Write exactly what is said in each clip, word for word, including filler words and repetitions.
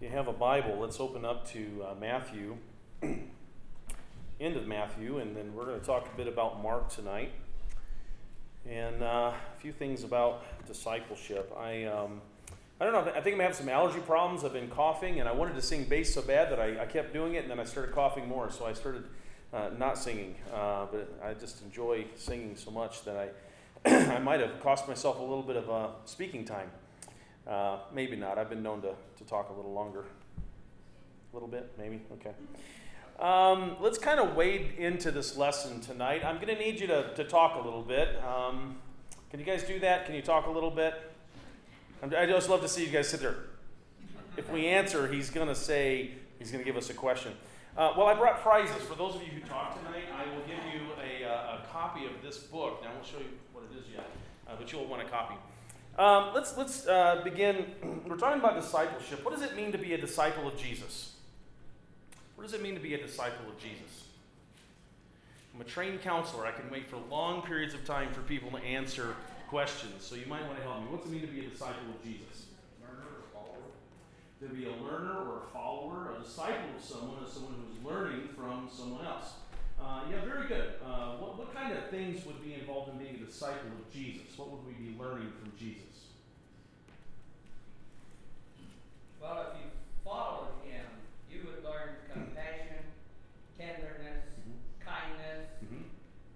you have a Bible, let's open up to uh, Matthew, end of Matthew, and then we're going to talk a bit about Mark tonight, and uh, a few things about discipleship. I um, I don't know, I think I'm having some allergy problems. I've been coughing, and I wanted to sing bass so bad that I, I kept doing it, and then I started coughing more, so I started uh, not singing, uh, but I just enjoy singing so much that I, I might have cost myself a little bit of uh, speaking time. Uh, maybe not. I've been known to, to talk a little longer. A little bit, maybe? Okay. Um, let's kind of wade into this lesson tonight. I'm going to need you to, to talk a little bit. Um, can you guys do that? Can you talk a little bit? I'm, I just love to see you guys sit there. If we answer, he's going to say, he's going to give us a question. Uh, well, I brought prizes. For those of you who talk tonight, I will give you a, uh, a copy of this book. Now, I won't show you what it is yet, uh, but you'll want a copy. Um, let's let's uh, begin. We're talking about discipleship. What does it mean to be a disciple of Jesus? What does it mean to be a disciple of Jesus? I'm a trained counselor. I can wait for long periods of time for people to answer questions. So you might want to help me. What's it mean to be a disciple of Jesus? Learner or follower? To be a learner or a follower, a disciple of someone is someone who's learning from someone else. Uh, yeah, very good. Uh, what, what kind of things would be involved in being a disciple of Jesus? What would we be learning from Jesus? Well, if you followed him, you would learn compassion, tenderness, Mm-hmm. kindness, Mm-hmm.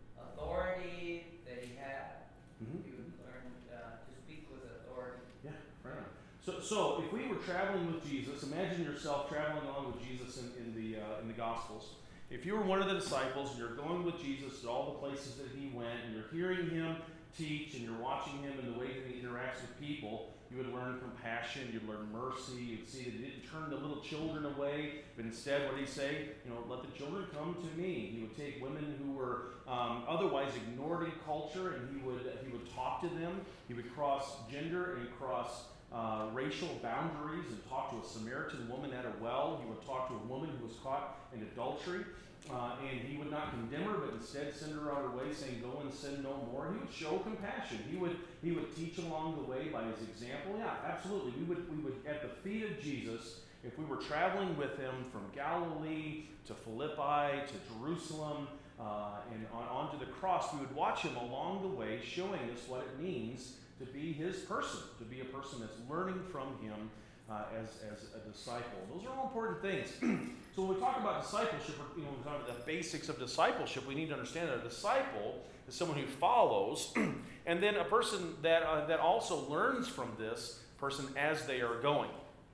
authority that he had. Mm-hmm. You would learn uh, to speak with authority. Yeah, right on. So, so if we were traveling with Jesus, imagine yourself traveling along with Jesus in, in the uh, in the Gospels. If you were one of the disciples and you're going with Jesus to all the places that he went, and you're hearing him teach, and you're watching him in the way that he interacts with people, you would learn compassion, you'd learn mercy, you'd see that he didn't turn the little children away, but instead, what did he say? You know, let the children come to me. He would take women who were um, otherwise ignored in culture, and he would he would talk to them. He would cross gender and cross Uh, racial boundaries and talk to a Samaritan woman at a well. He would talk to a woman who was caught in adultery, uh, and he would not condemn her, but instead send her on her way, saying, "Go and sin no more." He would show compassion. He would he would teach along the way by his example. Yeah, absolutely. We would we would at the feet of Jesus, if we were traveling with him from Galilee to Philippi to Jerusalem uh, and on, on to the cross, we would watch him along the way, showing us what it means to be his person, to be a person that's learning from him uh, as, as a disciple. Those are all important things. So when we talk about discipleship, or, you know, when we talk about the basics of discipleship, we need to understand that a disciple is someone who follows, and then a person that uh, that also learns from this person as they are going.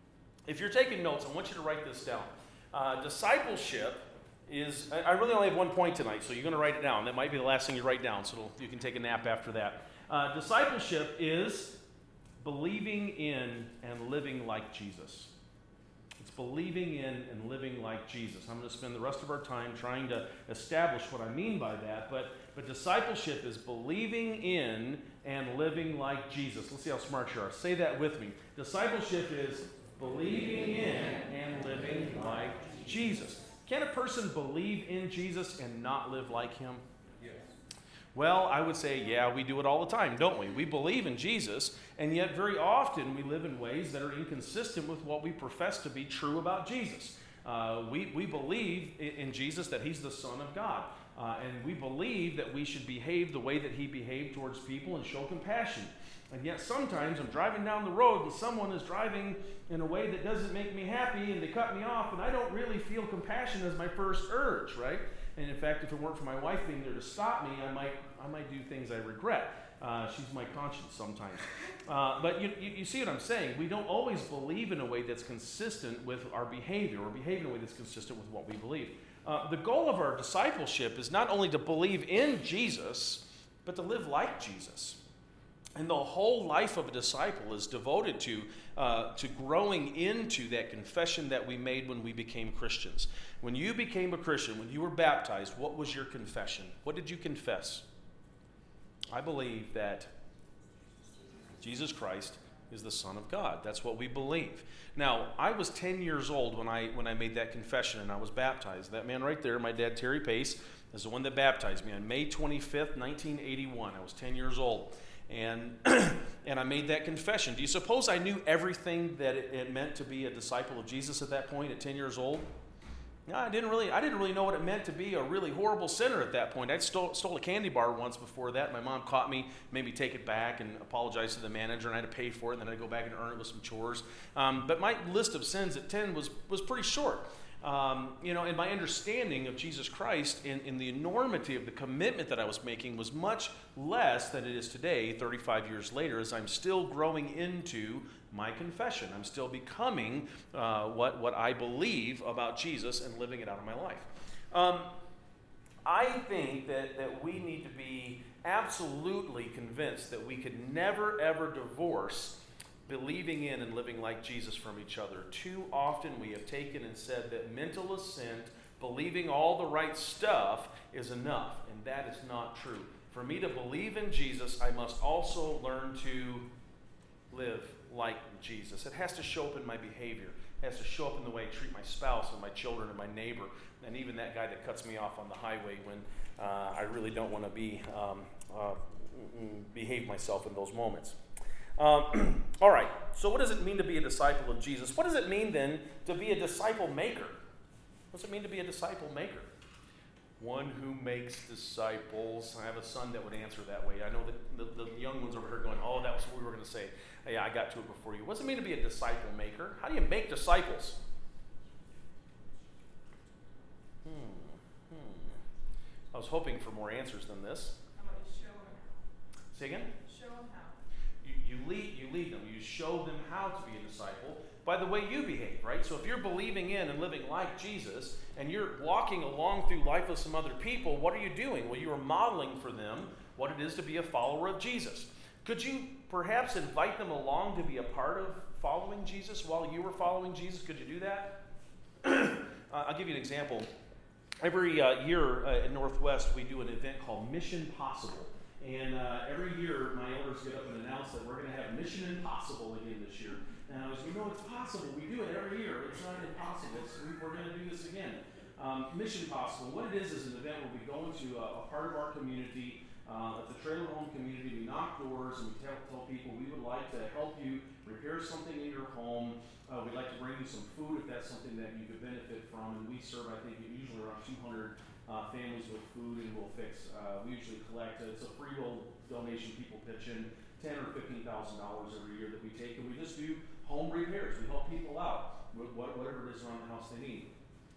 If you're taking notes, I want you to write this down. Uh, discipleship is, I, I really only have one point tonight, so you're going to write it down. That might be the last thing you write down, so you can take a nap after that. Uh, discipleship is believing in and living like Jesus. It's believing in and living like Jesus. I'm going to spend the rest of our time trying to establish what I mean by that, but, but discipleship is believing in and living like Jesus. Let's see how smart you are. Say that with me. Discipleship is believing in and living like Jesus. Can a person believe in Jesus and not live like him? Well, I would say, yeah, we do it all the time, don't we? We believe in Jesus, and yet very often we live in ways that are inconsistent with what we profess to be true about Jesus. Uh, we, we believe in, in Jesus that he's the Son of God, uh, and we believe that we should behave the way that he behaved towards people and show compassion. And yet sometimes I'm driving down the road and someone is driving in a way that doesn't make me happy, and they cut me off, and I don't really feel compassion as my first urge, right? And in fact, if it weren't for my wife being there to stop me, I might I might do things I regret. Uh, she's my conscience sometimes. Uh, but you, you, you see what I'm saying? We don't always believe in a way that's consistent with our behavior, or behave in a way that's consistent with what we believe. Uh, the goal of our discipleship is not only to believe in Jesus, but to live like Jesus. And the whole life of a disciple is devoted to uh, to growing into that confession that we made when we became Christians. When you became a Christian, when you were baptized, what was your confession? What did you confess? I believe that Jesus Christ is the Son of God. That's what we believe. Now, I was ten years old when I when I made that confession and I was baptized. That man right there, my dad, Terry Pace, is the one that baptized me on May twenty-fifth, nineteen eighty-one. I was ten years old. And and I made that confession. Do you suppose I knew everything that it, it meant to be a disciple of Jesus at that point, at ten years old? No, I didn't really. I didn't really know what it meant to be a really horrible sinner at that point. I stole, stole a candy bar once before that. My mom caught me, made me take it back, and apologize to the manager, and I had to pay for it. And then I had to go back and earn it with some chores. Um, but my list of sins at ten was was pretty short. Um, you know, and my understanding of Jesus Christ and, and the enormity of the commitment that I was making was much less than it is today, thirty-five years later, as I'm still growing into my confession. I'm still becoming uh, what, what I believe about Jesus and living it out in my life. Um, I think that, that we need to be absolutely convinced that we could never, ever divorce believing in and living like Jesus from each other. Too often we have taken and said that mental assent, believing all the right stuff, is enough, and that is not true. For me to believe in Jesus, I must also learn to live like Jesus. It has to show up in my behavior. It has to show up in the way I treat my spouse and my children and my neighbor, and even that guy that cuts me off on the highway when uh, I really don't want to be um, uh, behave myself in those moments. Um, all right, so what does it mean to be a disciple of Jesus? What does it mean then to be a disciple maker? What does it mean to be a disciple maker? One who makes disciples. I have a son that would answer that way. I know that the, the young ones over here going, oh, that was what we were going to say. Yeah, I got to it before you. What does it mean to be a disciple maker? How do you make disciples? Hmm, hmm. I was hoping for more answers than this. How about you show them how? Say again? Show them how. You, you lead you lead them. You show them how to be a disciple by the way you behave, right? So if you're believing in and living like Jesus and you're walking along through life with some other people, what are you doing? Well, you are modeling for them what it is to be a follower of Jesus. Could you perhaps invite them along to be a part of following Jesus while you were following Jesus? Could you do that? uh, I'll give you an example. Every uh, year uh, at Northwest, we do an event called Mission Possible. And uh, every year, my elders get up and announce that we're going to have Mission Impossible again this year. And I was, we know it's possible. We do it every year. It's not impossible. It's, we, we're going to do this again. Um, Mission Possible. What it is is an event where we go into a, a part of our community. Uh, it's a trailer home community. We knock doors and we tell, tell people we would like to help you repair something in your home. Uh, we'd like to bring you some food if that's something that you could benefit from. And we serve, I think, usually around two hundred Uh, families with food, and we'll fix. Uh, we usually collect. Uh, it's a free will donation. People pitch in ten or fifteen thousand dollars every year that we take, and we just do home repairs. We help people out with what, whatever it is around the house they need.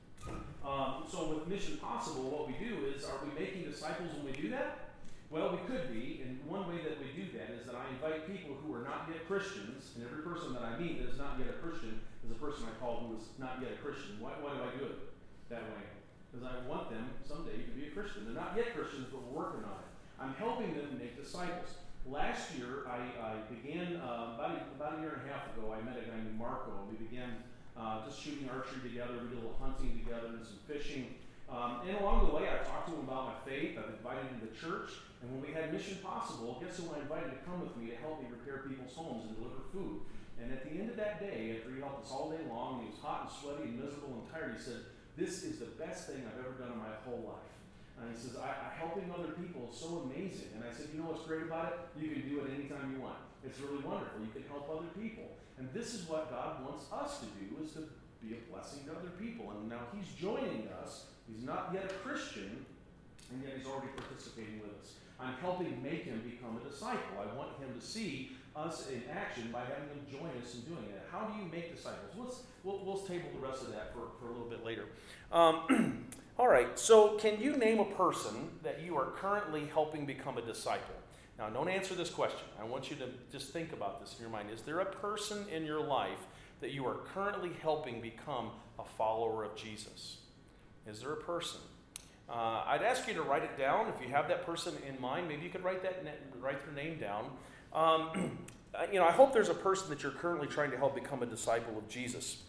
Um, so with Mission Possible, what we do is, are we making disciples when we do that? Well, we could be, and one way that we do that is that I invite people who are not yet Christians, and every person that I meet that is not yet a Christian is a person I call who is not yet a Christian. Why, why do I do it that way? Because I want them someday to be a Christian. They're not yet Christians, but we're working on it. I'm helping them make disciples. Last year, I, I began, uh, about, a, about a year and a half ago, I met a guy named Marco, and we began uh, just shooting archery together. We did a little hunting together and some fishing. Um, and along the way, I talked to him about my faith. I've invited him to church. And when we had Mission Possible, guess who I invited to come with me to help me repair people's homes and deliver food? And at the end of that day, after he helped us all day long, and he was hot and sweaty and miserable and tired, he said, "This is the best thing I've ever done in my whole life." And he says, I, I, helping other people is so amazing. And I said, you know what's great about it? You can do it anytime you want. It's really wonderful. You can help other people. And this is what God wants us to do, is to be a blessing to other people. And now he's joining us. He's not yet a Christian, and yet he's already participating with us. I'm helping make him become a disciple. I want him to see us in action by having him join us in doing it. How do you make disciples? Let's, we'll, we'll table the rest of that for, for a little bit later. Um, all right, so can you name a person that you are currently helping become a disciple? Now, don't answer this question. I want you to just think about this in your mind. Is there a person in your life that you are currently helping become a follower of Jesus? Is there a person? Uh, I'd ask you to write it down. If you have that person in mind, maybe you could write that write their name down. Um, you know, I hope there's a person that you're currently trying to help become a disciple of Jesus.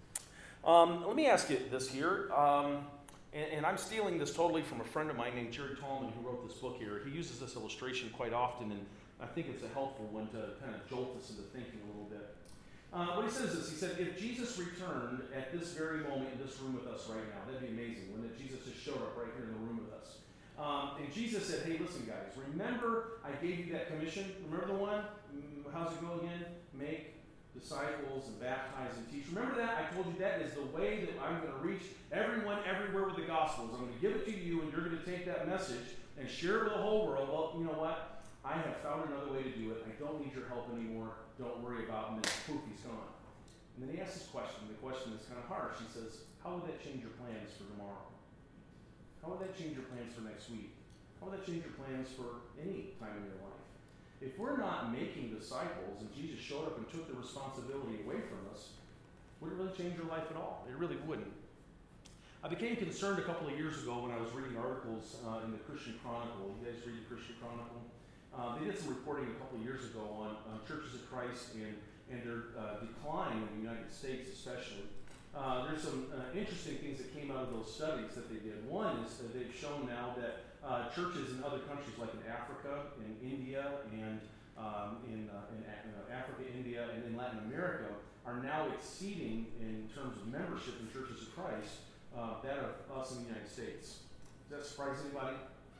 Um, let me ask you this here, um, and, and I'm stealing this totally from a friend of mine named Jerry Tallman, who wrote this book here. He uses this illustration quite often, and I think it's a helpful one to kind of jolt us into thinking a little bit. Uh, what he says is, he said, if Jesus returned at this very moment in this room with us right now, that'd be amazing, wouldn't it? Jesus just showed up right here in the room with us. Um, and Jesus said, hey, listen, guys, remember I gave you that commission? Remember the one? Mm, How's it go again? Make disciples and baptize and teach. Remember that? I told you that is the way that I'm going to reach everyone everywhere with the gospel. I'm going to give it to you, and you're going to take that message and share it with the whole world. Well, you know what? I have found another way to do it. I don't need your help anymore. Don't worry about it. And then poof, he's gone. And then he asks this question. The question is kind of harsh. He says, how would that change your plans for tomorrow? How would that change your plans for next week? How would that change your plans for any time in your life? If we're not making disciples and Jesus showed up and took the responsibility away from us, would it really change your life at all? It really wouldn't. I became concerned a couple of years ago when I was reading articles uh, in the Christian Chronicle. You guys read the Christian Chronicle? Uh, they did some reporting a couple of years ago on, on churches of Christ and, and their uh, decline in the United States especially. Uh, there's some uh, interesting things that came out of those studies that they did. One is that they've shown now that uh, churches in other countries like in Africa, in India, and um, in, uh, in uh, Africa, India, and in Latin America are now exceeding in terms of membership in churches of Christ uh, that of us in the United States. Does that surprise anybody?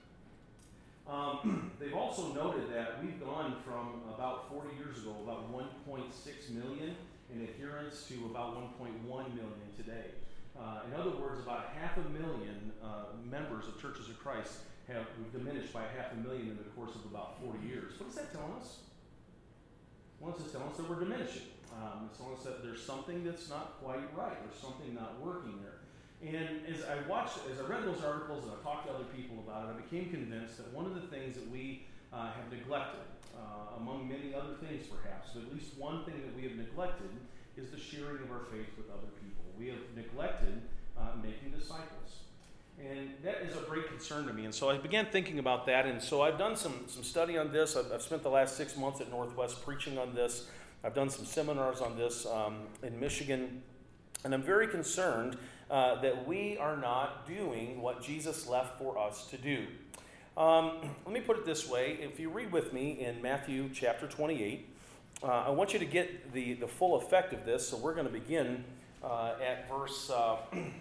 Um, they've also noted that we've gone from about forty years ago, about one point six million in adherence to about one point one million today. Uh, in other words, about half a million uh, members of Churches of Christ have diminished by half a million in the course of about forty years. What is that telling us? Well, it's just telling us that we're diminishing. Um, it's telling us that there's something that's not quite right. There's something not working there. And as I watched, as I read those articles and I talked to other people about it, I became convinced that one of the things that we uh, have neglected, uh, among many other things perhaps, but at least one thing that we have neglected is the sharing of our faith with other people. We have neglected uh, making disciples. And that is a great concern to me. And so I began thinking about that. And so I've done some, some study on this. I've, I've spent the last six months at Northwest preaching on this. I've done some seminars on this um, in Michigan. And I'm very concerned uh, that we are not doing what Jesus left for us to do. Um, let me put it this way. If you read with me in Matthew chapter twenty-eight, uh, I want you to get the, the full effect of this. So we're going to begin uh, at verse, uh,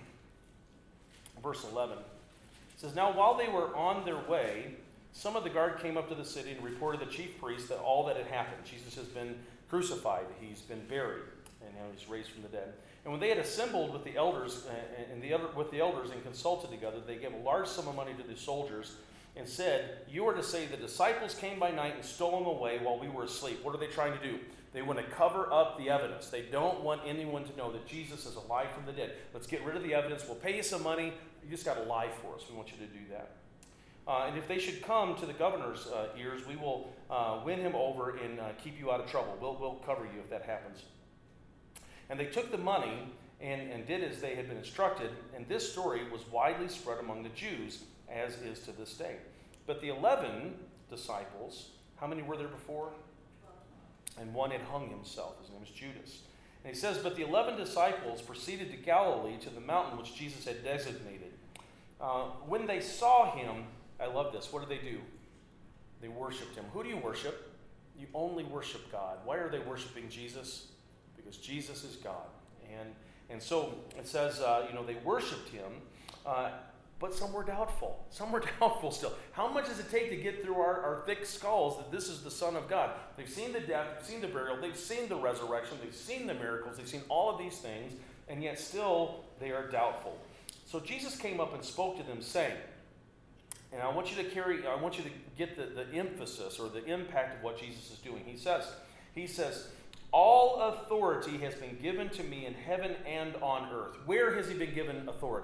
verse eleven. It says, "Now while they were on their way, some of the guard came up to the city and reported to the chief priests that all that had happened. Jesus has been crucified. He's been buried, and now he's raised from the dead. And when they had assembled with the elders uh, and the with the elders and consulted together, they gave a large sum of money to the soldiers and said, 'You are to say the disciples came by night and stole him away while we were asleep.'" What are they trying to do? They want to cover up the evidence. They don't want anyone to know that Jesus is alive from the dead. Let's get rid of the evidence. We'll pay you some money. You just got to lie for us. We want you to do that. Uh, and if they should come to the governor's uh, ears, we will uh, win him over and uh, keep you out of trouble. We'll, we'll cover you if that happens. And they took the money and, and did as they had been instructed. And this story was widely spread among the Jews, as is to this day. But the eleven disciples, how many were there before? And one had hung himself. His name was Judas. And he says, "But the eleven disciples proceeded to Galilee, to the mountain which Jesus had designated. Uh, when they saw him," I love this, what did they do? They worshiped him. Who do you worship? You only worship God. Why are they worshiping Jesus? Because Jesus is God. And and so it says, uh, you know, they worshiped him, uh, but some were doubtful. Some were doubtful still. How much does it take to get through our, our thick skulls that this is the Son of God? They've seen the death, they've seen the burial, they've seen the resurrection, they've seen the miracles, they've seen all of these things, and yet still they are doubtful. So Jesus came up and spoke to them, saying, and I want you to carry, I want you to get the, the emphasis or the impact of what Jesus is doing. He says, he says, "All authority has been given to me in heaven and on earth." Where has he been given authority?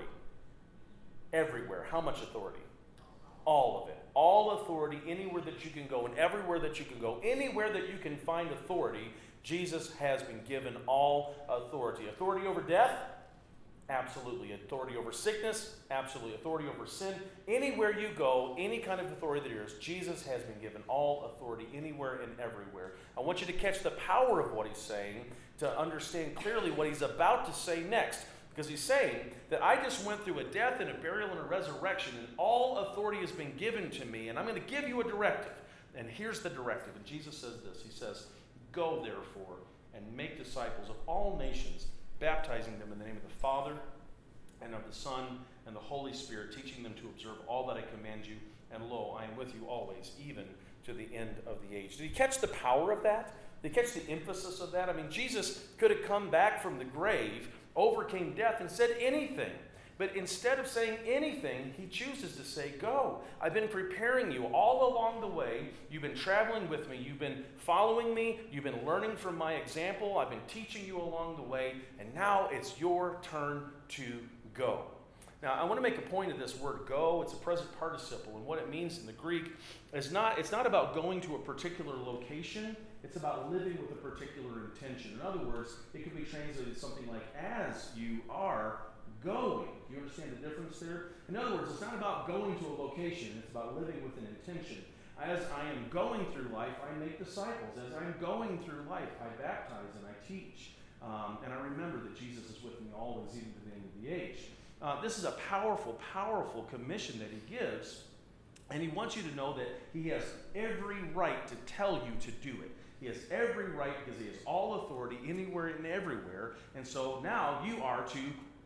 Everywhere. How much authority? All of it. All authority, anywhere that you can go and everywhere that you can go, anywhere that you can find authority, Jesus has been given all authority. Authority over death? Absolutely. Authority over sickness? Absolutely. Authority over sin? Anywhere you go, any kind of authority there is, Jesus has been given all authority anywhere and everywhere. I want you to catch the power of what he's saying to understand clearly what he's about to say next. Because he's saying that I just went through a death and a burial and a resurrection, and all authority has been given to me, and I'm going to give you a directive. And here's the directive. And Jesus says this. He says, "Go therefore and make disciples of all nations, baptizing them in the name of the Father and of the Son, and the Holy Spirit, teaching them to observe all that I command you. And lo, I am with you always, even to the end of the age. Did you catch the power of that? Did you catch the emphasis of that? I mean, Jesus could have come back from the grave, overcame death, and said anything. But instead of saying anything, he chooses to say, go. I've been preparing you all along the way. You've been traveling with me. You've been following me. You've been learning from my example. I've been teaching you along the way. And now it's your turn to go. Now, I want to make a point of this word go. It's a present participle. And what it means in the Greek is not, it's not about going to a particular location. It's about living with a particular intention. In other words, it could be translated something like, as you are going. Do you understand the difference there? In other words, it's not about going to a location. It's about living with an intention. As I am going through life, I make disciples. As I'm going through life, I baptize and I teach. Um, and I remember that Jesus is with me always, even to the end of the age. Uh, this is a powerful, powerful commission that he gives. And he wants you to know that he has every right to tell you to do it. He has every right because he has all authority anywhere and everywhere. And so now you are to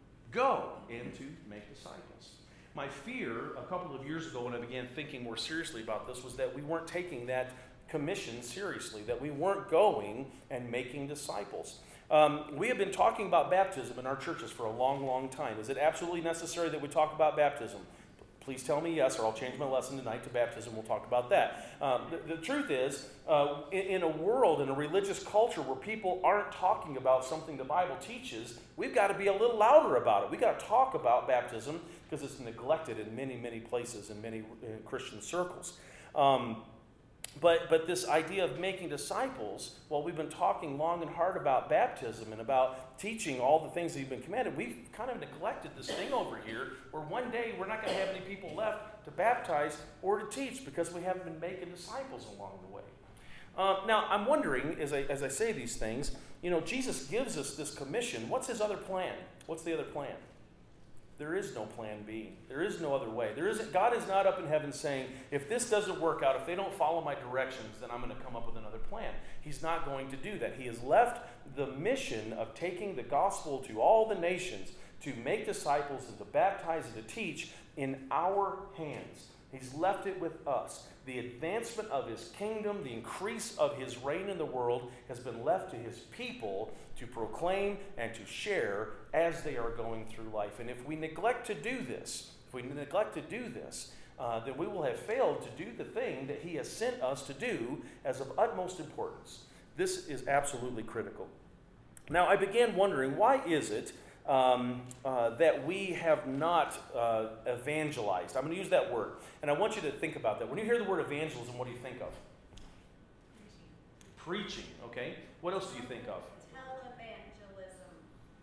go and to make disciples. My fear a couple of years ago when I began thinking more seriously about this was that we weren't taking that commission seriously, that we weren't going and making disciples. Um, we have been talking about baptism in our churches for a long, long time. Is it absolutely necessary that we talk about baptism? Please tell me yes, or I'll change my lesson tonight to baptism. We'll talk about that. Um, the, the truth is, uh, in, in a world, in a religious culture where people aren't talking about something the Bible teaches, we've got to be a little louder about it. We've got to talk about baptism because it's neglected in many, many places in many uh, Christian circles. Um, But but this idea of making disciples, well, we've been talking long and hard about baptism and about teaching all the things that have been commanded. We've kind of neglected this thing over here where one day we're not going to have any people left to baptize or to teach because we haven't been making disciples along the way. Uh, now, I'm wondering, as I, as I say these things, you know, Jesus gives us this commission. What's his other plan? What's the other plan? There is no plan B. There is no other way. There isn't. God is not up in heaven saying, if this doesn't work out, if they don't follow my directions, then I'm going to come up with another plan. He's not going to do that. He has left the mission of taking the gospel to all the nations, to make disciples and to baptize and to teach in our hands. He's left it with us. The advancement of his kingdom, the increase of his reign in the world has been left to his people to proclaim and to share as they are going through life. And if we neglect to do this, if we neglect to do this, uh, then we will have failed to do the thing that he has sent us to do as of utmost importance. This is absolutely critical. Now, I began wondering, why is it Um, uh, that we have not uh, evangelized? I'm going to use that word. And I want you to think about that. When you hear the word evangelism, what do you think of? Preaching. Preaching, okay. What else do you think of? Televangelism.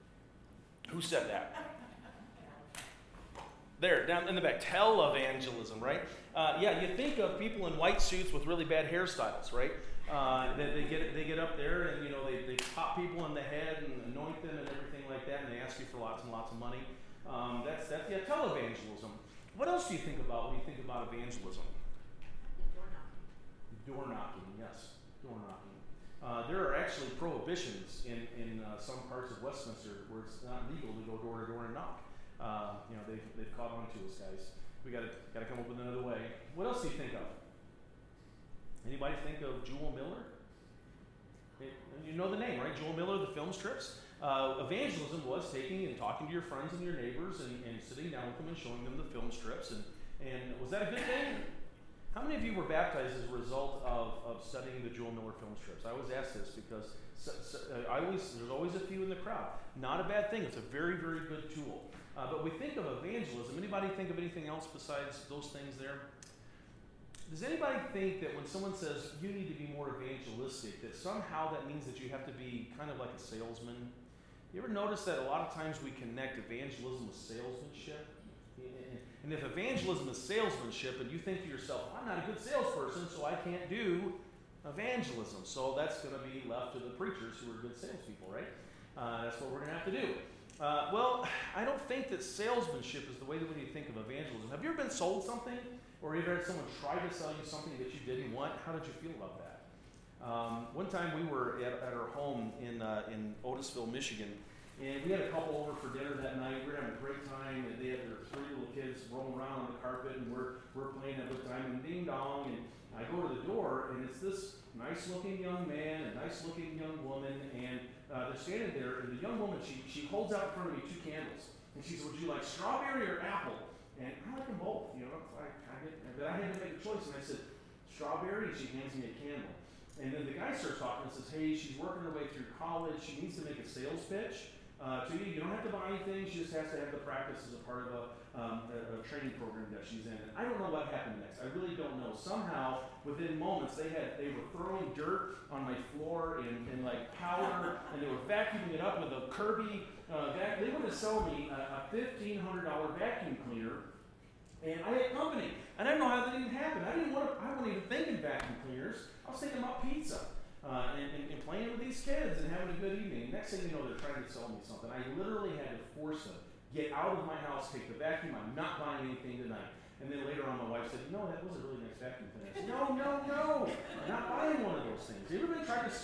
Who said that? There, down in the back. Televangelism, right? Uh, yeah, you think of people in white suits with really bad hairstyles, right? Uh, they, they get they get up there and, you know, they, they pop people in the head and anoint them and everything like that, and they ask you for lots and lots of money. Um, that's that's yeah, televangelism. What else do you think about when you think about evangelism? Door knocking. Door knocking, yes, door knocking. Uh, there are actually prohibitions in in uh, some parts of Westminster where it's not legal to go door to door and knock. Uh, you know, they've they've caught on to us, guys. We got to got to come up with another way. What else do you think of? Anybody think of Jewel Miller? It, you know the name, right? Jewel Miller, the film strips. Uh, evangelism was taking and talking to your friends and your neighbors and, and sitting down with them and showing them the film strips. And, and was that a good thing? How many of you were baptized as a result of, of studying the Jewel Miller film strips? I always ask this because so, so, uh, I always there's always a few in the crowd. Not a bad thing. It's a very, very good tool. Uh, but we think of evangelism. Anybody think of anything else besides those things there? Does anybody think that when someone says you need to be more evangelistic, that somehow that means that you have to be kind of like a salesman? You ever notice that a lot of times we connect evangelism with salesmanship? And if evangelism is salesmanship and you think to yourself, I'm not a good salesperson, so I can't do evangelism. So that's going to be left to the preachers who are good salespeople, right? Uh, that's what we're going to have to do. Uh, well, I don't think that salesmanship is the way that we need to think of evangelism. Have you ever been sold something? Or you ever had someone try to sell you something that you didn't want? How did you feel about that? Um, one time we were at, at our home in uh, in Otisville, Michigan, And we had a couple over for dinner that night. We were having a great time, and they had their three little kids rolling around on the carpet, and we're we're playing a good time. And ding dong, and I go to the door, and it's this nice-looking young man, a nice-looking young woman, and uh, they're standing there. And the young woman, she she holds out in front of me two candles, and she says, "Would you like strawberry or apple?" And I like them both, you know. I, I get, but I had to make a choice, and I said, "Strawberry." And she hands me a candle. And then the guy starts talking and says, "Hey, she's working her way through college. She needs to make a sales pitch uh, to you. You don't have to buy anything. She just has to have the practice as a part of a, um, a, a training program that she's in." And I don't know what happened next. I really don't know. Somehow, within moments, they had they were throwing dirt on my floor and, and like powder, and they were vacuuming it up with a Kirby uh, vac. They wanted to sell me a, a fifteen hundred dollar vacuum cleaner. And I had company. And I didn't know how that even happened. I didn't want to, I wasn't even thinking vacuum cleaners. I was thinking about pizza uh, and, and, and playing with these kids and having a good evening. Next thing you know, they're trying to sell me something. I literally had to force them. Get out of my house, take the vacuum. I'm not buying anything tonight. And then later on, my wife said, "No, that was a really nice vacuum cleaner." I said, "No, no, no. I'm not buying one of those things." Everybody tried to,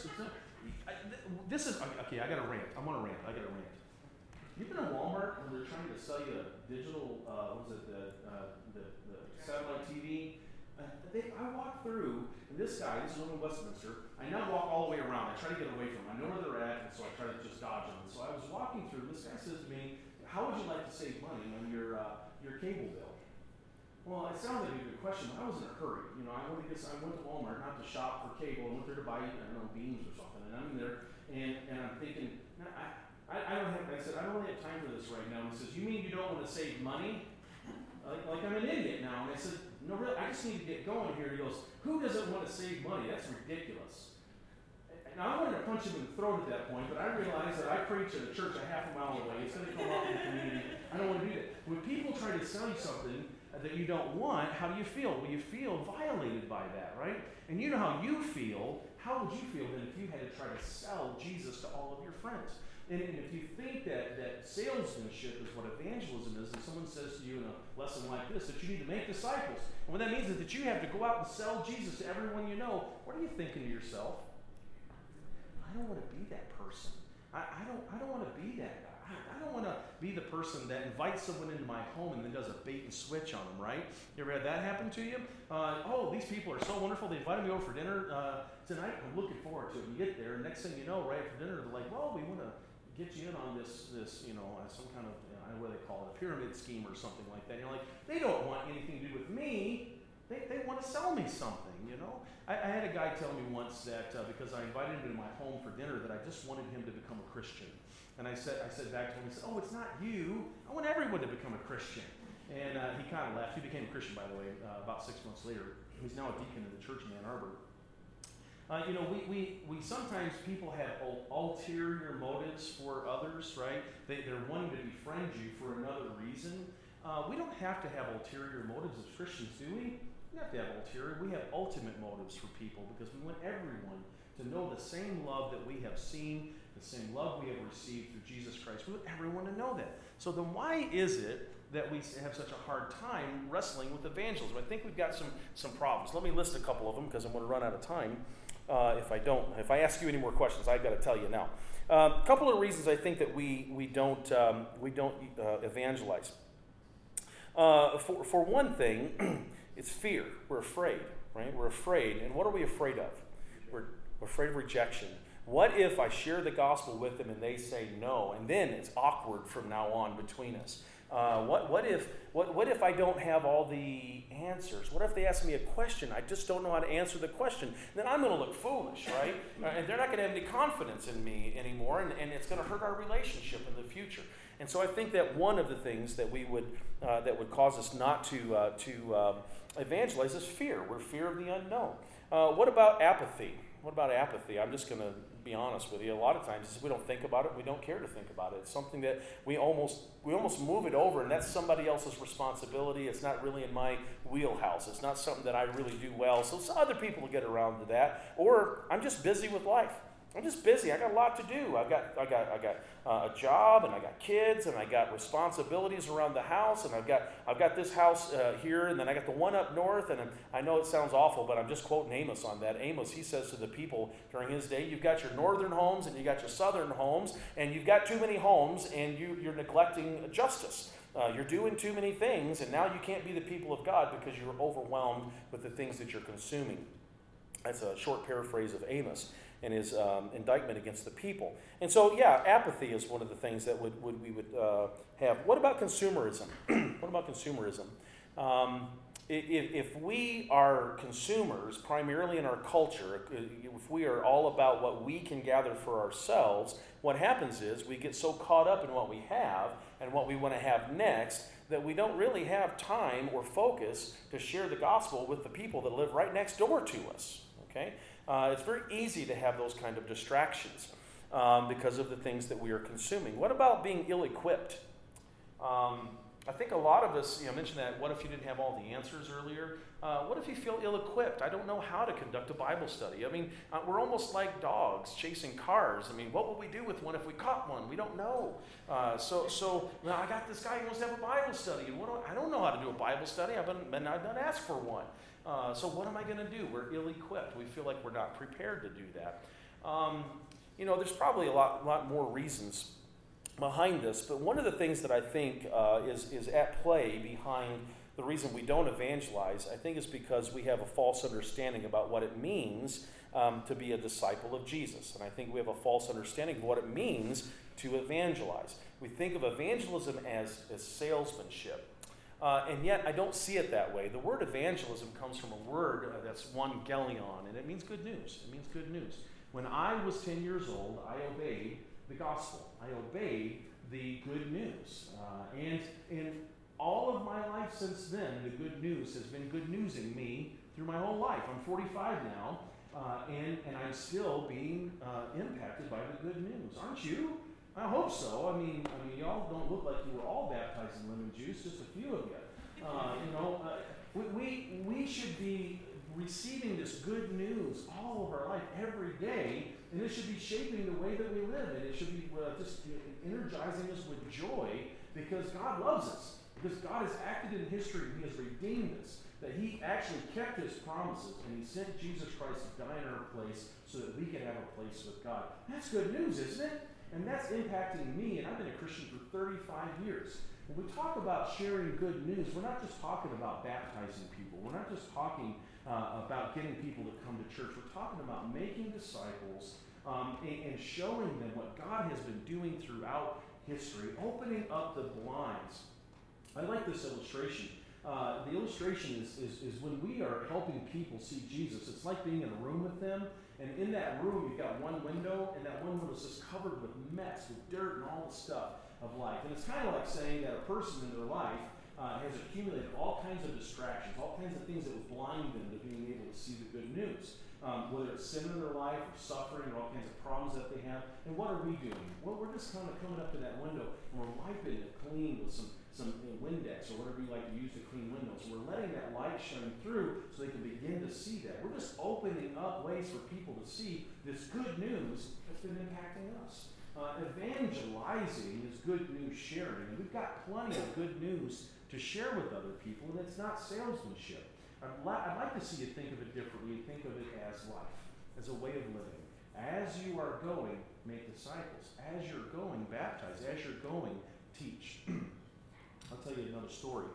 this is, okay, I got to rant. I want to rant. I got to rant. You've been in Walmart when they're trying to sell you a digital, uh, what was it, the, uh, the, the satellite T V? Uh, they, I walk through, and this guy, this is over in Westminster, I now walk all the way around. I try to get away from them. I know where they're at, and so I try to just dodge them. And so I was walking through, and this guy says to me, "How would you like to save money on your, uh, your cable bill?" Well, it sounds like a good question, but I was in a hurry. You know, I went to get, I went to Walmart not to shop for cable. I went there to buy, I don't know, beans or something. And I'm in there, and, and I'm thinking, nah, I, I, I don't have, I said, "I don't really have time for this right now." And he says, "You mean you don't want to save money?" Like, like I'm an idiot now. And I said, "No, really, I just need to get going here." He goes, "Who doesn't want to save money? That's ridiculous." Now, I wanted to punch him in the throat at that point, but I realized that I preach at a church a half a mile away. It's going to come out in the community. I don't want to do that. When people try to sell you something that you don't want, how do you feel? Well, you feel violated by that, right? And you know how you feel. How would you feel then if you had to try to sell Jesus to all of your friends? And, and if you think that, that salesmanship is what evangelism is, and someone says to you in a lesson like this that you need to make disciples, and what that means is that you have to go out and sell Jesus to everyone you know, what are you thinking to yourself? I don't want to be that person. I, I don't I don't want to be that guy. I, I don't want to be the person that invites someone into my home and then does a bait and switch on them, right? You ever had that happen to you? Uh, oh, these people are so wonderful. They invited me over for dinner uh, tonight. I'm looking forward to it. You get there, and next thing you know, right after dinner, they're like, "Well, we want to get you in on this, this, you know, uh, some kind of, you know, I don't know what they call it, a pyramid scheme or something like that." And you're like, they don't want anything to do with me. They, they want to sell me something, you know. I, I had a guy tell me once that uh, because I invited him to my home for dinner that I just wanted him to become a Christian. And I said, I said back to him, I said, "Oh, it's not you. I want everyone to become a Christian." And uh, he kind of laughed. He became a Christian, by the way, uh, about six months later. He's now a deacon in the church in Ann Arbor. Uh, you know, we, we, we sometimes people have ul- ulterior motives for others, right? They, they're wanting to befriend you for another reason. Uh, we don't have to have ulterior motives as Christians, do we? We have to have ulterior. We have ultimate motives for people because we want everyone to know the same love that we have seen, the same love we have received through Jesus Christ. We want everyone to know that. So then why is it that we have such a hard time wrestling with evangelism? I think we've got some, some problems. Let me list a couple of them because I'm going to run out of time. Uh, if I don't, if I ask you any more questions, I've got to tell you now. A uh, couple of reasons I think that we we don't um, we don't uh, evangelize. Uh, for for one thing, it's fear. We're afraid, right? We're afraid, and what are we afraid of? We're, we're afraid of rejection. What if I share the gospel with them and they say no, and then it's awkward from now on between us? Uh, what what if what what if I don't have all the answers? What if they ask me a question? I just don't know how to answer the question. Then I'm going to look foolish, right? Uh, and they're not going to have any confidence in me anymore, and, and it's going to hurt our relationship in the future. And so I think that one of the things that we would uh, that would cause us not to uh, to uh, evangelize is fear. We're fear of the unknown. Uh, what about apathy? What about apathy? I'm just going to be honest with you. A lot of times we don't think about it. We don't care to think about it. It's something that we almost we almost move it over, and that's somebody else's responsibility. It's not really in my wheelhouse. It's not something that I really do well. So some other people will get around to that. Or I'm just busy with life. I'm just busy. I got a lot to do. I got, I got, I got uh, a job, and I got kids, and I got responsibilities around the house, and I've got, I've got this house uh, here, and then I got the one up north. And I'm, I know it sounds awful, but I'm just quoting Amos on that. Amos, he says to the people during his day, you've got your northern homes and you got your southern homes, and you've got too many homes, and you, you're neglecting justice. Uh, you're doing too many things, and now you can't be the people of God because you're overwhelmed with the things that you're consuming. That's a short paraphrase of Amos and his um, indictment against the people. And so, yeah, apathy is one of the things that would, would we would uh, have. What about consumerism? What about consumerism? Um, if, if we are consumers, primarily in our culture, if we are all about what we can gather for ourselves, what happens is we get so caught up in what we have and what we want to have next that we don't really have time or focus to share the gospel with the people that live right next door to us. Okay? Uh, it's very easy to have those kind of distractions um, because of the things that we are consuming. What about being ill-equipped? Um, I think a lot of us, you know, mentioned that, what if you didn't have all the answers earlier? Uh, what if you feel ill-equipped? I don't know how to conduct a Bible study. I mean, uh, we're almost like dogs chasing cars. I mean, what would we do with one if we caught one? We don't know. Uh, so, so now I got this guy who wants to have a Bible study. And what do I, I don't know how to do a Bible study. I've been, been I've been asked for one. Uh, so what am I going to do? We're ill-equipped. We feel like we're not prepared to do that. Um, you know, there's probably a lot, lot more reasons behind this, but one of the things that I think uh, is, is at play behind the reason we don't evangelize, I think is because we have a false understanding about what it means um, to be a disciple of Jesus. And I think we have a false understanding of what it means to evangelize. We think of evangelism as, as salesmanship. Uh, and yet, I don't see it that way. The word evangelism comes from a word uh, that's one gelion, and it means good news. It means good news. When I was ten years old, I obeyed the gospel. I obeyed the good news. Uh, and in all of my life since then, the good news has been good newsing me through my whole life. I'm forty-five now, uh, and, and I'm still being uh, impacted by the good news. Aren't you? I hope so. I mean, I mean, y'all don't look like you were all baptized in lemon juice, just a few of you. Uh, you know, uh, we, we, we should be receiving this good news all of our life, every day, and it should be shaping the way that we live, and it should be uh, just energizing us with joy because God loves us, because God has acted in history and He has redeemed us, that He actually kept His promises, and He sent Jesus Christ to die in our place so that we could have a place with God. That's good news, isn't it? And that's impacting me, and I've been a Christian for thirty-five years. When we talk about sharing good news, we're not just talking about baptizing people. We're not just talking uh, about getting people to come to church. We're talking about making disciples um, and, and showing them what God has been doing throughout history, opening up the blinds. I like this illustration. Uh, the illustration is, is, is when we are helping people see Jesus, it's like being in a room with them. And in that room, you've got one window, and that one window is just covered with mess, with dirt and all the stuff of life. And it's kind of like saying that a person in their life uh, has accumulated all kinds of distractions, all kinds of things that would blind them to being able to see the good news. Um, whether it's sin in their life or suffering or all kinds of problems that they have. And what are we doing? Well, we're just kind of coming up to that window and we're wiping it clean with some, some you know, Windex or whatever you like to use to clean windows. We're letting that light shine through so they can begin to see that. We're just opening up ways for people to see this good news that's been impacting us. Uh, evangelizing is good news sharing. And we've got plenty of good news to share with other people, and it's not salesmanship. I'd, li- I'd like to see you think of it differently, think of it as life, as a way of living. As you are going, make disciples. As you're going, baptize. As you're going, teach. I'll tell you another story.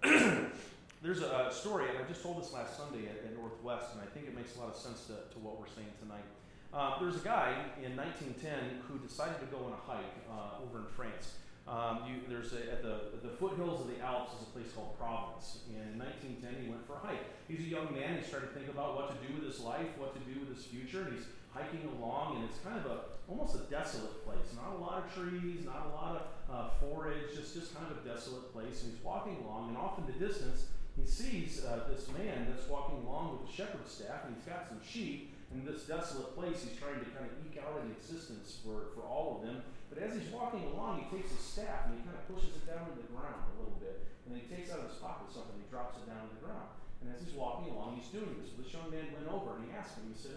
There's a, a story, and I just told this last Sunday at, at Northwest, and I think it makes a lot of sense to, to what we're saying tonight. Uh, there's a guy in nineteen ten who decided to go on a hike uh, over in France. Um, you, there's a, at the, the foothills of the Alps is a place called Provence, and in nineteen ten he went for a hike. He's a young man. He's trying to think about what to do with his life, what to do with his future, and he's hiking along, and it's kind of a almost a desolate place. Not a lot of trees, not a lot of uh, forage, just just kind of a desolate place. And he's walking along, and off in the distance he sees uh, this man that's walking along with a shepherd's staff, and he's got some sheep. In this desolate place, he's trying to kind of eke out an existence for, for all of them. But as he's walking along, he takes his staff and he kind of pushes it down to the ground a little bit. And then he takes out of his pocket something and he drops it down to the ground. And as he's walking along, he's doing this. So this young man went over and he asked him, he said, hey,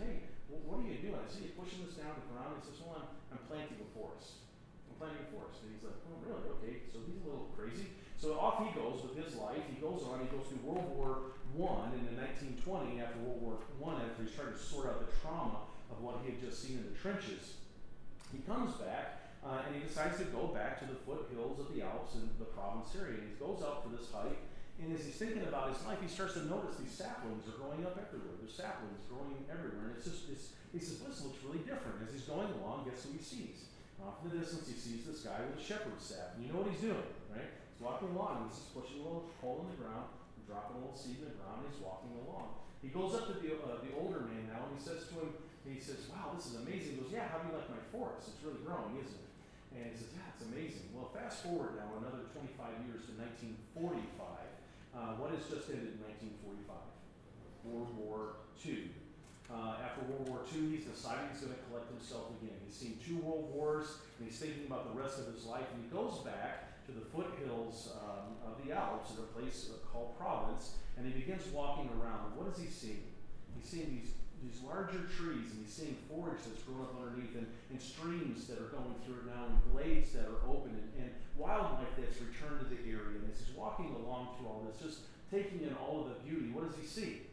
well, what are you doing? I see you pushing this down the ground. He says, well, I'm, I'm planting a forest. I'm planting a forest. And he's like, oh, really? Okay, so he's a little crazy. So off he goes with his life. He goes on. He goes through World War One, and in nineteen twenty, after World War One, after he's trying to sort out the trauma of what he had just seen in the trenches, he comes back, uh, and he decides to go back to the foothills of the Alps in the province area. And he goes out for this hike, and as he's thinking about his life, he starts to notice these saplings are growing up everywhere. There's saplings growing everywhere, and it's just, it's, he says, this looks really different. As he's going along, guess who he sees? Off in the distance, he sees this guy with a shepherd's staff, and you know what he's doing, right? He's walking along, and he's just pushing a little hole in the ground, dropping a little seed in the ground, and he's walking along. He goes up to the, uh, the older man now, and he says to him, he says, wow, this is amazing. He goes, yeah, how do you like my forest? It's really growing, isn't it? And he says, yeah, it's amazing. Well, fast forward now another twenty-five years to nineteen forty-five. Uh, what has just ended in nineteen forty-five? World War Two. Uh, after World War Two, he's decided he's going to collect himself again. He's seen two world wars, and he's thinking about the rest of his life, and he goes back to the foothills um, of the Alps at a place called Provence, and he begins walking around. What does he see? He's seeing these, these larger trees, and he's seeing forage that's grown up underneath, and, and streams that are going through it now, and glades that are open, and, and wildlife that's returned to the area. And as he's walking along through all this, just taking in all of the beauty, what does he see?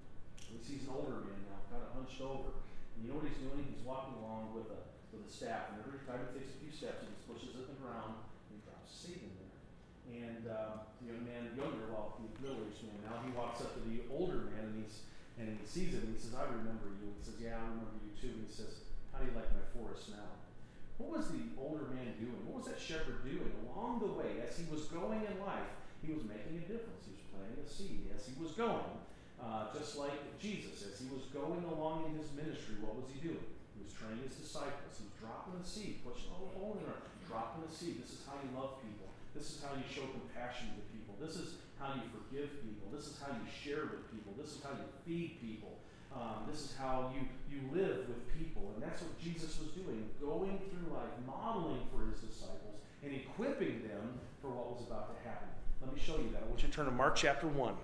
He sees an older man now, kind of hunched over. And you know what he's doing? He's walking along with a with a staff, and every time he takes a few steps, he just pushes it in the ground, and he drops a seed in there. And uh, the young man, younger, well, the middle-aged man now, he walks up to the older man, and he's and he sees him, and he says, I remember you. And he says, yeah, I remember you too. And he says, how do you like my forest now? What was the older man doing? What was that shepherd doing? Along the way, as he was going in life, he was making a difference. He was planting a seed. As he was going, uh, just like Jesus, as he was going along in his ministry, what was he doing? He was training his disciples. He was dropping a seed, pushing a little hole in there, dropping a seed. This is how you love people. This is how you show compassion to people. This is how you forgive people. This is how you share with people. This is how you feed people. Um, this is how you, you live with people. And that's what Jesus was doing, going through life, modeling for his disciples, and equipping them for what was about to happen. Let me show you that. I want you to turn to Mark chapter one.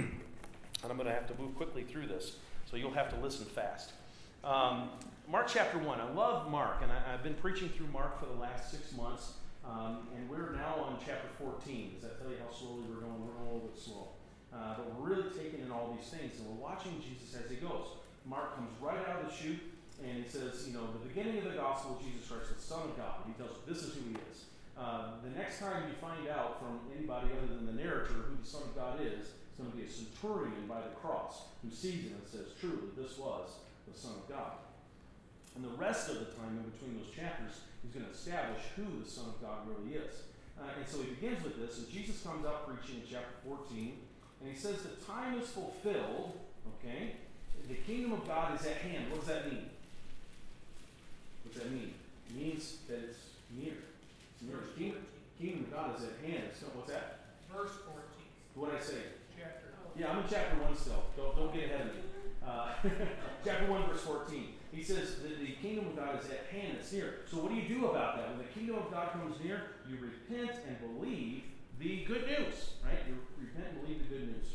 And I'm going to have to move quickly through this, so you'll have to listen fast. Um, Mark chapter one. I love Mark, and I, I've been preaching through Mark for the last six months. Um, and we're now on chapter fourteen. Does that tell you how slowly we're going? We're going a little bit slow. Uh, but we're really taking in all these things, and we're watching Jesus as he goes. Mark comes right out of the chute, and he says, you know, the beginning of the gospel of Jesus Christ, the Son of God. He tells us this is who he is. Uh, the next time you find out from anybody other than the narrator who the Son of God is, it's going to be a centurion by the cross who sees him and says, truly, this was the Son of God. And the rest of the time in between those chapters, he's going to establish who the Son of God really is. Uh, and so he begins with this, and Jesus comes out preaching in chapter fourteen, and he says the time is fulfilled, okay? The kingdom of God is at hand. What does that mean? What does that mean? It means that it's near. It's near. The kingdom, kingdom of God is at hand. It's not, what's that? Verse fourteen. What did I say? Chapter. Yeah, I'm in chapter one still. Don't, don't get ahead of me. Uh, chapter one, verse fourteen. He says that the kingdom of God is at hand. It's near. So what do you do about that? When the kingdom of God comes near, you repent and believe the good news. Right? You repent and believe the good news.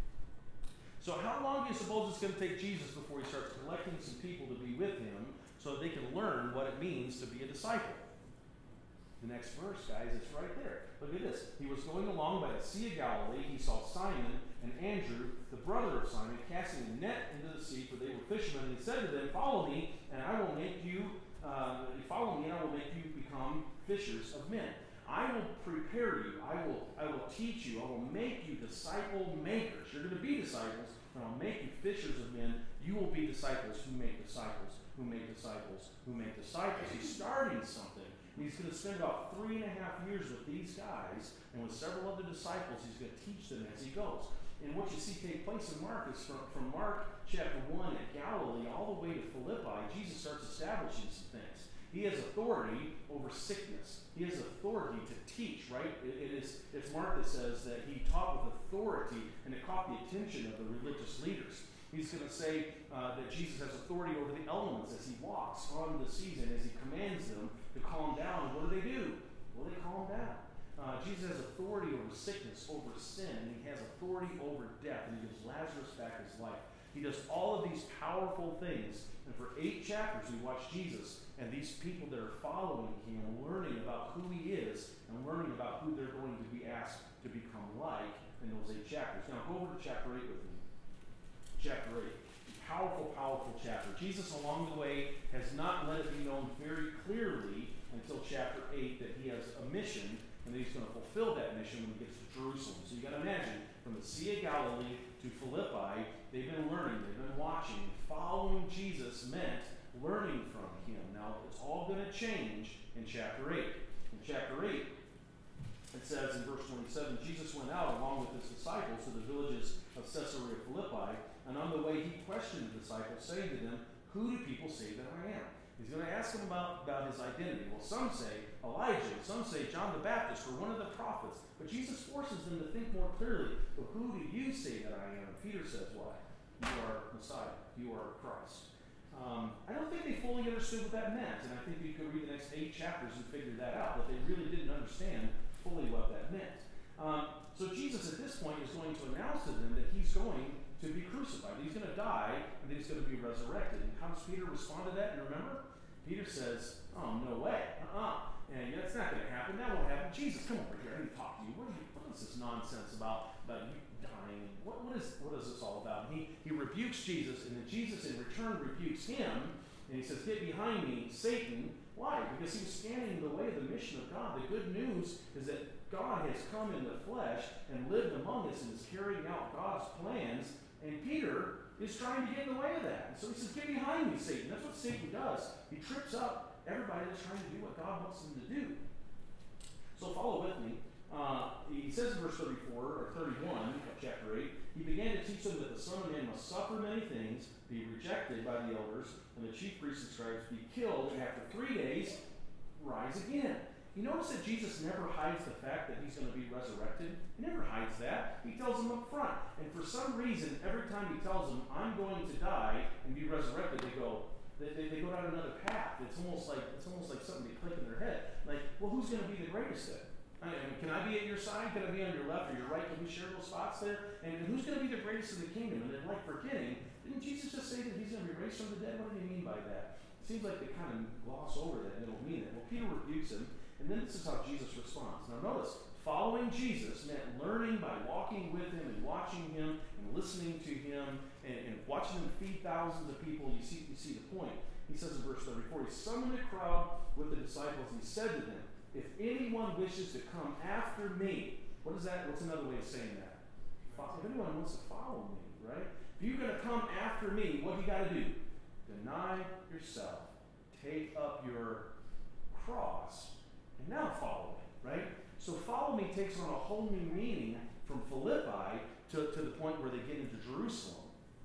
So how long do you suppose it's going to take Jesus before he starts collecting some people to be with him so that they can learn what it means to be a disciple? The next verse, guys, it's right there. Look at this. He was going along by the Sea of Galilee. He saw Simon and Andrew, the brother of Simon, casting a net into the sea, for they were fishermen. And he said to them, follow me, and I will make you, uh, follow me, and I will make you become fishers of men. I will prepare you. I will, I will teach you. I will make you disciple makers. You're going to be disciples, and I'll make you fishers of men. You will be disciples who make disciples, who make disciples, who make disciples. He's starting something. He's going to spend about three and a half years with these guys, and with several other disciples, he's going to teach them as he goes. And what you see take place in Mark is from, from Mark chapter one at Galilee all the way to Philippi, Jesus starts establishing some things. He has authority over sickness. He has authority to teach, right? It, it is, it's Mark that says that he taught with authority, and it caught the attention of the religious leaders. He's going to say uh, that Jesus has authority over the elements as he walks on the seas and as he commands them to calm down. What do they do? Well, they calm down. Uh, Jesus has authority over sickness, over sin, and he has authority over death, and he gives Lazarus back his life. He does all of these powerful things. And for eight chapters, we watch Jesus and these people that are following him, learning about who he is and learning about who they're going to be asked to become like in those eight chapters. Now, go over to chapter eight with me. Chapter eight. Powerful, powerful chapter. Jesus, along the way, has not let it be known very clearly until chapter eight that he has a mission and that he's going to fulfill that mission when he gets to Jerusalem. So you got to imagine, from the Sea of Galilee to Philippi, they've been learning, they've been watching. Following Jesus meant learning from him. Now, it's all going to change in chapter eight. In chapter eight, it says in verse twenty-seven, Jesus went out along with his disciples to the villages of Caesarea Philippi, and on the way he questioned the disciples, saying to them, "Who do people say that I am?" He's going to ask them about, about his identity. Well, some say Elijah, some say John the Baptist, or one of the prophets. But Jesus forces them to think more clearly. Well, who do you say that I am? And Peter says, "Why? You are Messiah. You are Christ." Um, I don't think they fully understood what that meant, and I think you could read the next eight chapters and figure that out, but they really didn't understand fully what that meant. Um, so Jesus at this point is going to announce to them that he's going to be crucified. He's going to die, and then he's going to be resurrected. And how does Peter respond to that? And remember, Peter says, "Oh, no way. Uh-uh. And that's not going to happen. That won't happen. Jesus, come over here. I need to talk to you. What, are you, what is this nonsense about, about you dying? What, what, is, what is this all about?" And he, he rebukes Jesus, and then Jesus in return rebukes him, and he says, "Get behind me, Satan." Why? Because he was standing in the way of the mission of God. The good news is that God has come in the flesh and lived among us and is carrying out God's plans, and Peter is trying to get in the way of that. And so he says, "Get behind me, Satan." That's what Satan does. He trips up everybody that's trying to do what God wants them to do. So follow with me. Uh, he says in verse thirty-four, or thirty-one of chapter eight, he began to teach them that the Son of Man must suffer many things, be rejected by the elders, and the chief priests and scribes, be killed, and after three days, rise again. You notice that Jesus never hides the fact that he's going to be resurrected. He never hides that. He tells them up front. And for some reason, every time he tells them, "I'm going to die and be resurrected," they go, they, they, they go down another path. It's almost like it's almost like something they click in their head. Like, well, who's going to be the greatest then? I mean, can I be at your side? Can I be on your left or your right? Can we share those spots there? And, and who's going to be the greatest in the kingdom? And they're like forgetting, didn't Jesus just say that he's going to be raised from the dead? What did he mean by that? It seems like they kind of gloss over that and they don't mean it. Well, Peter rebukes him, and then this is how Jesus responds. Now notice, following Jesus meant learning by walking with him and watching him and listening to him and, and watching him feed thousands of people. You see, you see the point. He says in verse thirty-four, he summoned a crowd with the disciples and he said to them, "If anyone wishes to come after me," what is that? What's another way of saying that? If anyone wants to follow me, right? If you're going to come after me, what do you got to do? Deny yourself. Take up your cross. And now follow me, right? So follow me takes on a whole new meaning from Philippi to, to the point where they get into Jerusalem.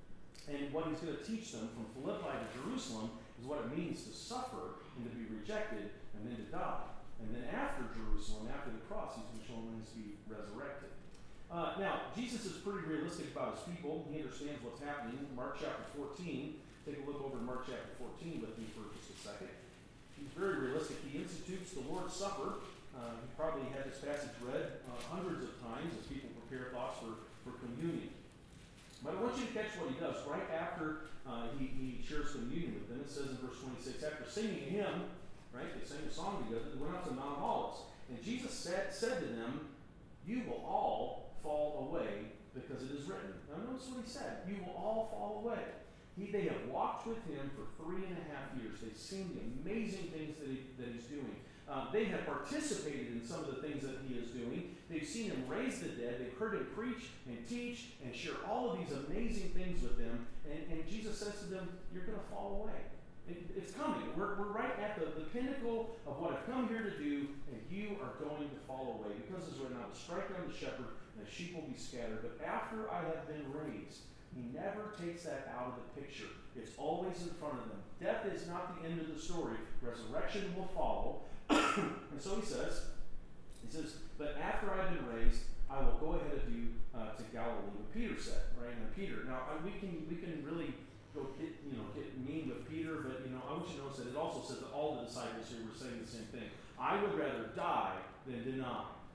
And what he's going to teach them from Philippi to Jerusalem is what it means to suffer and to be rejected and then to die. And then after Jerusalem, after the cross, he's going to show them to be resurrected. Uh, now, Jesus is pretty realistic about his people. He understands what's happening. Mark chapter fourteen. Take a look over to Mark chapter fourteen with me for just a second. He's very realistic. He institutes the Lord's Supper. Uh, he probably had this passage read uh, hundreds of times as people prepare thoughts for, for communion. But I want you to catch what he does. Right after uh, he, he shares communion with them, it says in verse twenty-six, after singing a hymn, right, they sang a song together, they went out to Mount of Olives. And Jesus said, said to them, "You will all fall away because it is written." Now notice what he said. You will all fall away. He, they have walked with him for three and a half years. They've seen the amazing things that, he, that he's doing. Uh, they have participated in some of the things that he is doing. They've seen him raise the dead. They've heard him preach and teach and share all of these amazing things with them. And, and Jesus says to them, "You're going to fall away. It, it's coming. We're, we're right at the, the pinnacle of what I've come here to do, and you are going to fall away. Because it's written, I will strike down the shepherd, and the sheep will be scattered. But after I have been raised," he never takes that out of the picture. It's always in front of them. Death is not the end of the story. Resurrection will follow. And so he says, he says, "But after I've been raised, I will go ahead of you uh, to Galilee," what Peter said, right? Now Peter. Now I, we can we can really go get you know get mean with Peter, but you know I want you to notice that it also says that all the disciples here were saying the same thing. I would rather die than deny. I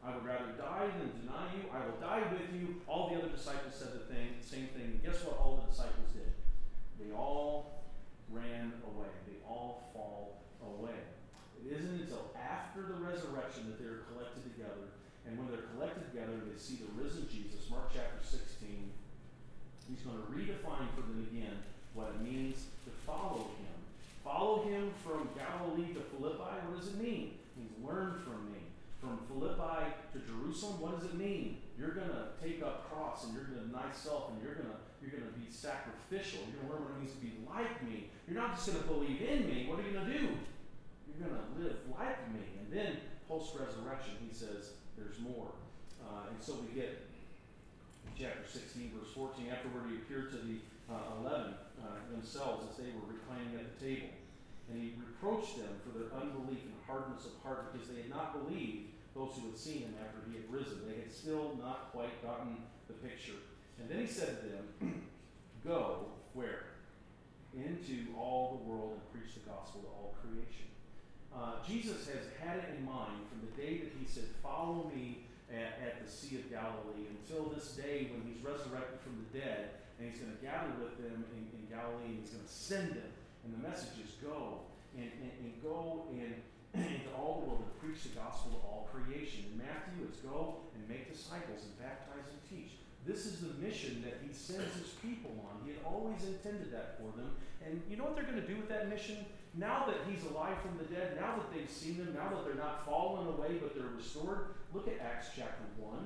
I would rather die than deny you. I will die with you. All the other disciples said the thing, same thing. And guess what all the disciples did? They all ran away. They all fall away. It isn't until after the resurrection that they're collected together. And when they're collected together, they see the risen Jesus. Mark chapter sixteen. He's going to redefine for them again what it means to follow him. Follow him from Galilee to Philippi. What does it mean? It means learn from me. From Philippi to Jerusalem, what does it mean? You're going to take up cross and you're going to deny self and you're going to you're going to be sacrificial. You're going to learn what it means to be like me. You're not just going to believe in me. What are you going to do? You're going to live like me. And then post-resurrection, he says there's more. Uh, and so we get in chapter sixteen, verse fourteen, afterward he appeared to the uh, eleven uh, themselves as they were reclining at the table. And he reproached them for their unbelief and hardness of heart because they had not believed those who had seen him after he had risen. They had still not quite gotten the picture. And then he said to them, go, where? Into all the world and preach the gospel to all creation. Uh, Jesus has had it in mind from the day that he said, follow me at, at the Sea of Galilee until this day when he's resurrected from the dead and he's going to gather with them in, in Galilee and he's going to send them. And the message is go and, and, and go and into all the world and preach the gospel to all creation. In Matthew, it's go and make disciples and baptize and teach. This is the mission that he sends his people on. He had always intended that for them. And you know what they're going to do with that mission? Now that he's alive from the dead, now that they've seen him, now that they're not fallen away but they're restored, look at Acts chapter one.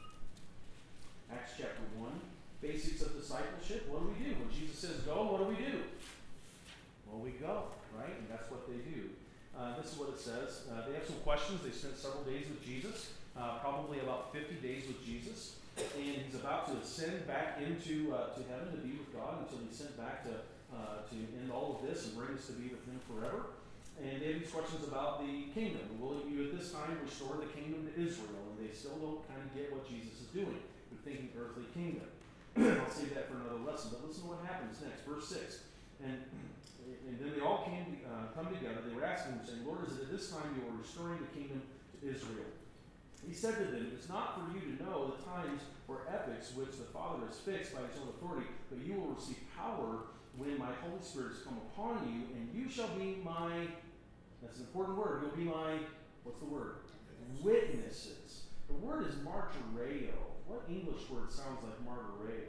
Acts chapter one. Basics of discipleship. What do we do? When Jesus says go, what do we do? Well, we go, right? And that's what they do. Uh, this is what it says. Uh, they have some questions. They spent several days with Jesus, uh, probably about fifty days with Jesus. And he's about to ascend back into uh, to heaven to be with God until he's sent back to, uh, to end all of this and bring us to be with him forever. And they have these questions about the kingdom. Will you at this time restore the kingdom to Israel? And they still don't kind of get what Jesus is doing. They're thinking earthly kingdom. I'll save that for another lesson. But listen to what happens next. Verse six. And And then they all came uh, come together. They were asking him, saying, Lord, is it at this time you are restoring the kingdom to Israel? He said to them, it's not for you to know the times or epochs which the Father has fixed by his own authority, but you will receive power when my Holy Spirit has come upon you, and you shall be my, that's an important word, you'll be my, what's the word? Witnesses. The word is martyreo. What English word sounds like martyreo?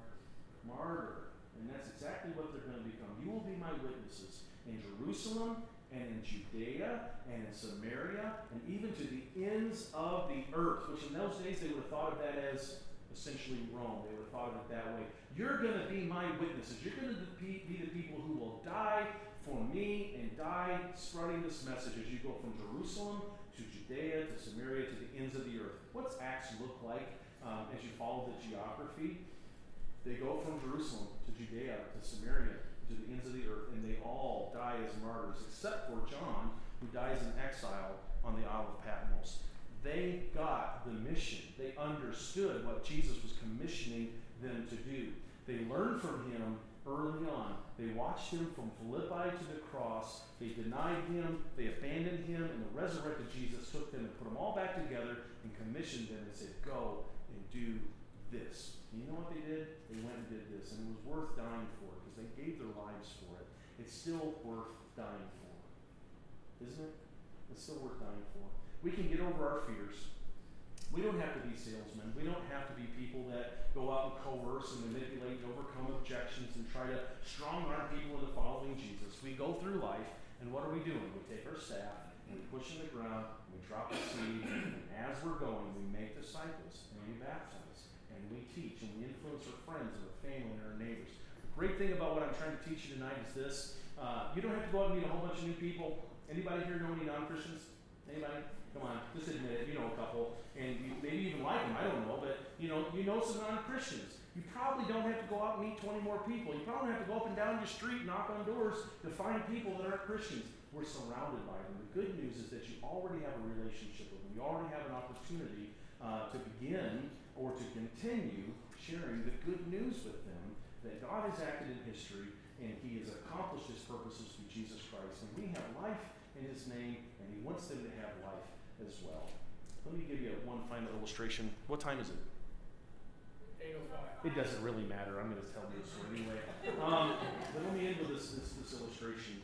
Martyr. And that's exactly what they're going to become. You will be my witnesses in Jerusalem and in Judea and in Samaria and even to the ends of the earth, which in those days they would have thought of that as essentially Rome. They would have thought of it that way. You're going to be my witnesses. You're going to be the people who will die for me and die spreading this message as you go from Jerusalem to Judea to Samaria to the ends of the earth. What's Acts look like um, as you follow the geography? They go from Jerusalem to Judea to Samaria to the ends of the earth, and they all die as martyrs, except for John, who dies in exile on the Isle of Patmos. They got the mission. They understood what Jesus was commissioning them to do. They learned from him early on. They watched him from Philippi to the cross. They denied him. They abandoned him, and the resurrected Jesus took them and put them all back together and commissioned them and said, go and do this. And you know what they did? They went and did this, and it was worth dying for because they gave their lives for it. It's still worth dying for, isn't it? It's still worth dying for. We can get over our fears. We don't have to be salesmen. We don't have to be people that go out and coerce and manipulate and overcome objections and try to strong arm people into following Jesus. We go through life, and what are we doing? We take our staff and we push in the ground, and we drop the seed, and as we're going, we make disciples and we baptize. And we teach, and we influence our friends and our family and our neighbors. The great thing about what I'm trying to teach you tonight is this. Uh, you don't have to go out and meet a whole bunch of new people. Anybody here know any non-Christians? Anybody? Come on, just admit it. You know a couple. And you maybe even like them. I don't know. But, you know, you know some non-Christians. You probably don't have to go out and meet twenty more people. You probably don't have to go up and down your street, knock on doors to find people that aren't Christians. We're surrounded by them. The good news is that you already have a relationship with them. You already have an opportunity uh, to begin or to continue sharing the good news with them that God has acted in history and he has accomplished his purposes through Jesus Christ. And we have life in his name, and he wants them to have life as well. Let me give you one final illustration. What time is it? eight oh five. It doesn't really matter. I'm going to tell you this one anyway. Um, but let me end with this, this, this illustration.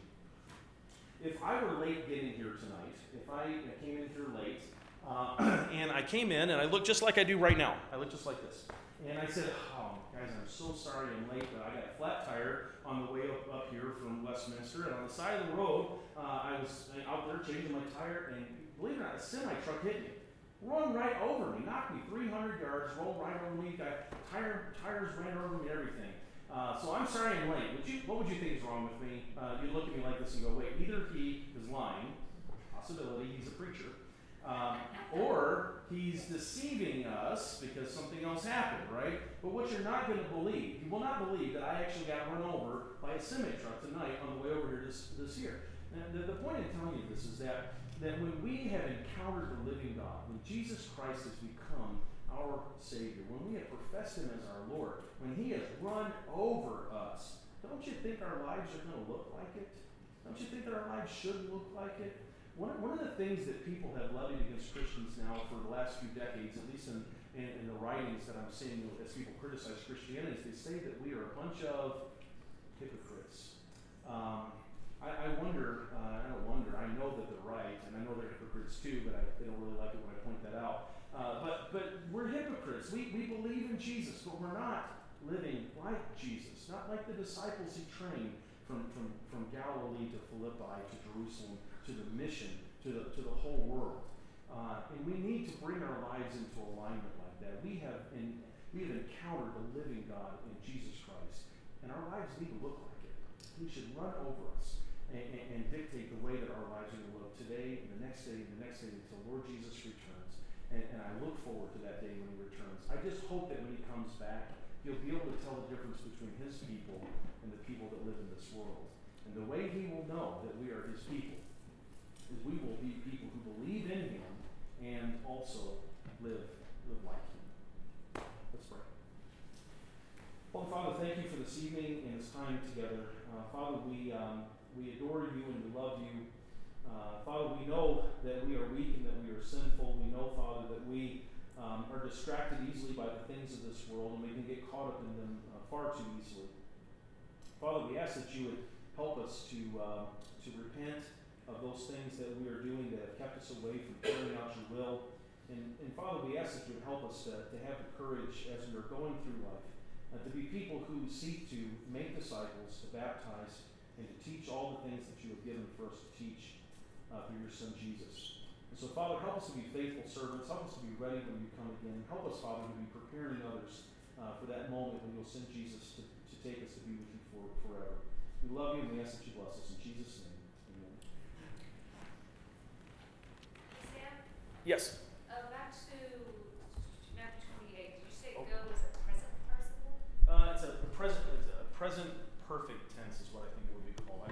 If I were late getting here tonight, if I came in here late, uh, and I came in and I looked just like I do right now. I look just like this. And I said, oh, guys, I'm so sorry I'm late, but I got a flat tire on the way up, up here from Westminster. And on the side of the road, uh, I was out there changing my tire, and believe it or not, a semi-truck hit me. Run right over me, knocked me three hundred yards, rolled right over me, got tire, tires ran over me, everything. Uh, so I'm sorry I'm late. Would you, what would you think is wrong with me? Uh, you look at me like this and go, wait, either he is lying, possibility, he's a preacher, um, or he's deceiving us because something else happened, right? But what you're not going to believe, you will not believe that I actually got run over by a semi-truck tonight on the way over here this, this year. And the, the point in telling you this is that that when we have encountered the living God, when Jesus Christ has become our Savior, when we have professed Him as our Lord, when He has run over us, don't you think our lives are going to look like it? Don't you think that our lives should look like it? One, one of the things that people have levied against Christians now for the last few decades, at least in, in, in the writings that I'm seeing as people criticize Christianity, is they say that we are a bunch of hypocrites. Um, I, I wonder, uh, I don't wonder, I know that they're right, and I know they're hypocrites too, but I, they don't really like it when I point that out. Uh, but, but we're hypocrites. We, we believe in Jesus, but we're not living like Jesus, not like the disciples He trained from, from, from Galilee to Philippi to Jerusalem to the mission to the, to the whole world. Uh, and we need to bring our lives into alignment like that. We have, in, we have encountered the living God in Jesus Christ, and our lives need to look like it. He should run over us. And, and, and dictate the way that our lives are going to look today, and the next day, and the next day, until Lord Jesus returns. And, and I look forward to that day when He returns. I just hope that when He comes back, He'll be able to tell the difference between His people and the people that live in this world. And the way He will know that we are His people is we will be people who believe in Him and also live, live like Him. Let's pray. Well, Father, thank you for this evening and this time together. Uh, Father, we... Um, We adore You and we love You. Uh, Father, we know that we are weak and that we are sinful. We know, Father, that we um, are distracted easily by the things of this world, and we can get caught up in them uh, far too easily. Father, we ask that You would help us to, uh, to repent of those things that we are doing that have kept us away from carrying out Your will. And, and Father, we ask that You would help us to, to have the courage as we are going through life, uh, to be people who seek to make disciples, to baptize, and to teach all the things that You have given for us to teach uh, through Your Son, Jesus. And so, Father, help us to be faithful servants. Help us to be ready when You come again. Help us, Father, to be preparing others uh, for that moment when You'll send Jesus to, to take us to be with You for, forever. We love You, and we ask that You bless us. In Jesus' name, amen. Sam, Yes. uh, back to Matthew twenty-eight. Did you say Oh. go is a present participle? Uh, it's a present, it's a present perfect